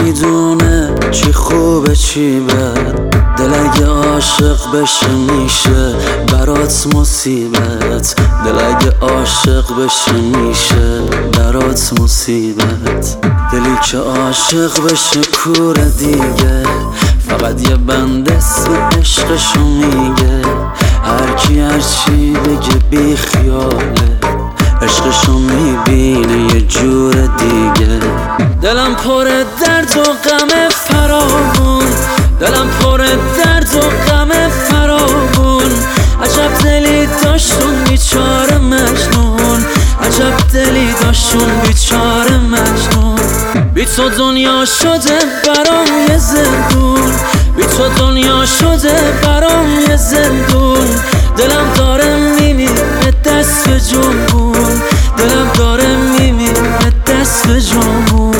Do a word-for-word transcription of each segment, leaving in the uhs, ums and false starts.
میدونه چی خوبه چی بد، دل اگه عاشق بشه میشه برات مصیبت، دل اگه عاشق بشه میشه برات مصیبت. دلی که عاشق بشه کوره دیگه، فقط یه بند اسم عشقشو میگه. هر کی هر چی بگه بی خیاله، عشقشو میبینه یه جور دیگه. دلم پر درد و غم فراوون، دلم پر درد و غم فراوون. عجب دلی داشتون بیچاره مجنون، عجب دلی داشتون بیچاره مجنون. بی تو دنیا شده برام یه زندون، بی تو دنیا شده برام یه زندون. دلم داره میمیره دست به جنبون، دلم داره میمیره دست به جنبون.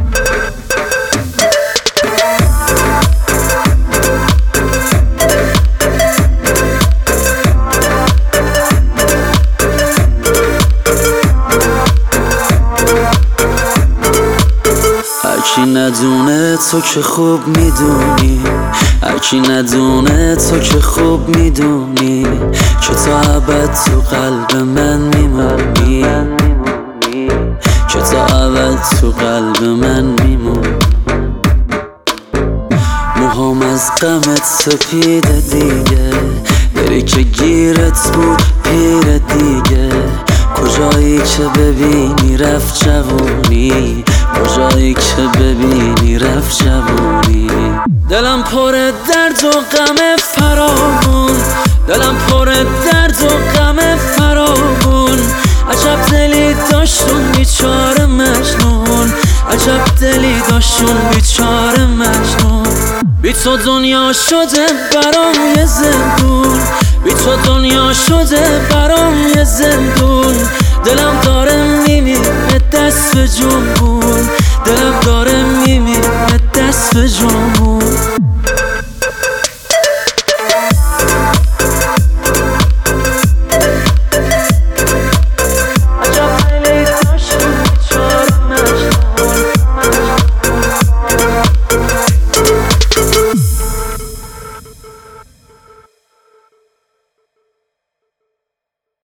هرکی ندونه تو که خوب میدونی، هرکی ندونه تو که خوب میدونی که تا ابد تو قلب من میمونی، که تا ابد تو قلب من میمونی. موهام از غمت سپیده دیگه، دلی که گیرت بود پیر دیگه. کجایی که ببینی رفت جوونی، کجایی که ببینی رفت جوونی. دلم پر درد و غم فراوون، دلم پر درد و غم فراوون. عجب دلی داشتون بیچاره مجنون، عجب دلی داشتون بیچاره مجنون. بی تو دنیا شده برام یه زندون، بی تو دنیا شده برام یه زندون. دلم داره میمیره دست به جنبون، دلم داره میمیره دست به جنبون.